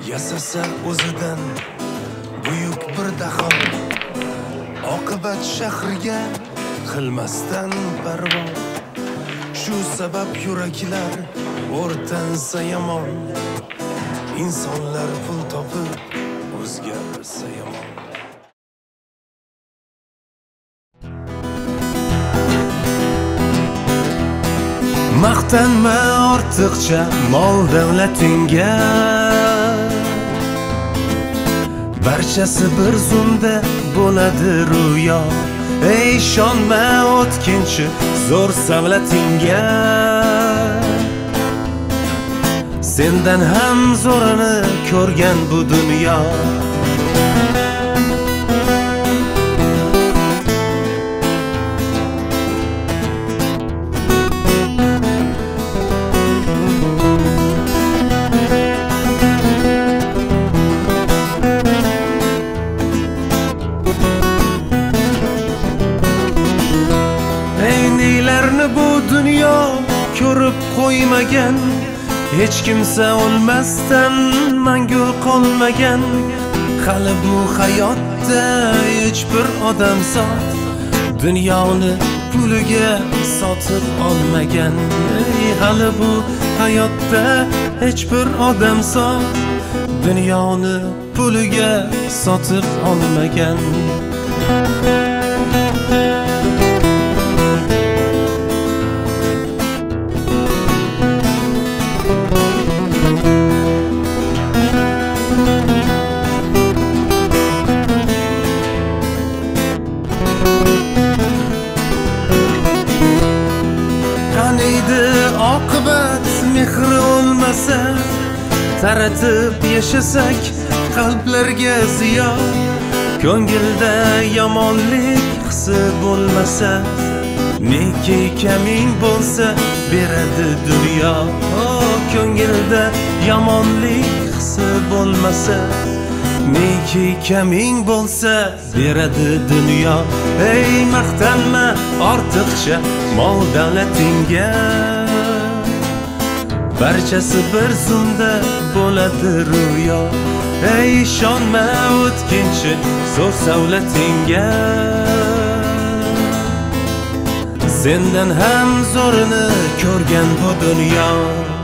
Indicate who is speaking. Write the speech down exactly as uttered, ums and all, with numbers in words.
Speaker 1: yasasa o'zidan buyuk bir daho, oqibat shahriga qilmasdan parvo. Shu sabab yuraklar o'rtansa yomon, insonlar pul topib o'zgarsa yomon. Maqtanma ortiqcha mol davlatingga, barchasi bir zumda bo'ladi ro'yo. Ey ishonma o'tkinchi zo'r savlatingga, sendan ham zo'rini ko'rgan bu dunyo. Neylarni bu dunyo ko'rib qo'ymagan, hech kimsa o'lmasdan mangu qolmagan. Hali bu hayotda hech bir odam zot dunyoni puliga sotib olmagan. Hali bu hayotda hech bir odam zot dunyoni puliga sotib olmagan. Qaniydi oqibat mehri olmasa, taratib yashasak qalblarga ziyon. Ko'ngilda yomonlik hisi bo'lmasa, neki kaming bo'lsa beradi dunyo. Oh, ko'ngilda yomonlik hisi bo'lmasa, neki kaming bo'lsa beradi dunyo. Ey maqtanma ortiqcha mol davlatingga, barchasi bir zumda bo'ladi ro'yo. Ey ishonma o'tkinchi zo'r savlatingga, sendan ham zo'rini ko'rgan bu dunyo.